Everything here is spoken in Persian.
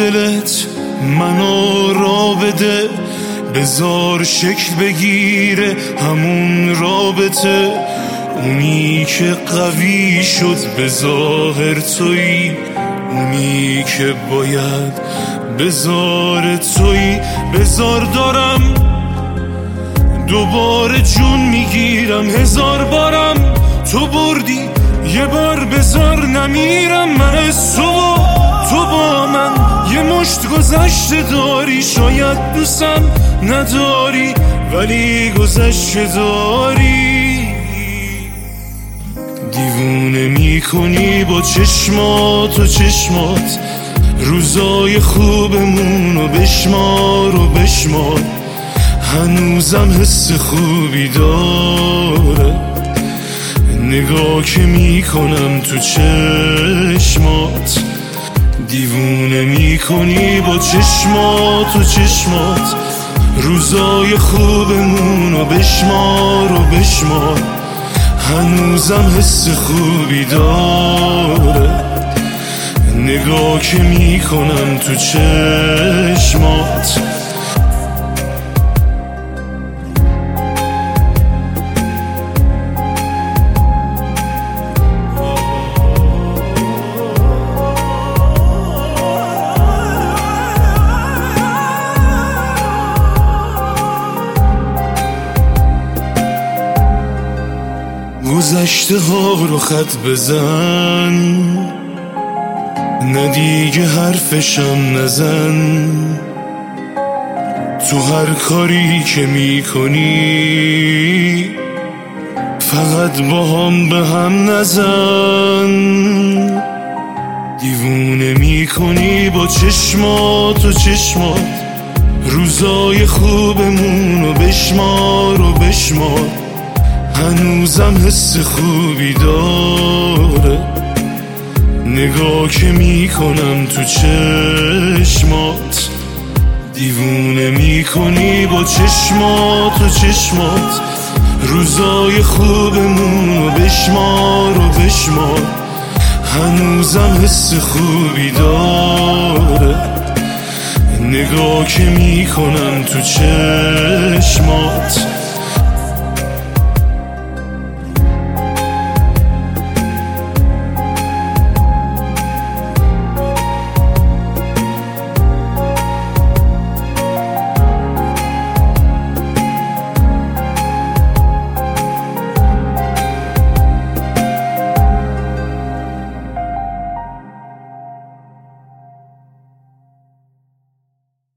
دلت منو را بده، بذار شکل بگیره همون رابطه. اونی که قوی شد به ظاهر تویی، اونی که باید بذار تویی. بذار دارم دوباره جون میگیرم، 1000 بارم تو بردی، یه بار بذار نمیرم. من از تو با من یه مشت گذشته داری، شاید دوستم نداری ولی گذشته داری. دیوونه میکنی با چشمات و چشمات، روزای خوبمونو بشمار و بشمار. هنوزم حس خوبی داره نگاه که میکنم تو چشمات. دیوونه میکنی با چشمات و چشمات، روزای خوبمونو بشمار و بشمار. هنوزم حس خوبی داره نگاه که میکنم تو چشمات. گذشته ها رو خط بزن، نه دیگه حرفشم نزن. تو هر کاری که میکنی فقط با هم به هم نزن. دیوونه میکنی با چشمات و چشمات، روزای خوبمونو بشمار و بشمار. هنوزم حس خوبی داره نگاه که میکنم تو چشمات. دیوونه میکنی با چشمات و چشمات، روزای خوبمونو بشمار و بشمار. هنوزم حس خوبی داره نگاه که میکنم تو چشمات.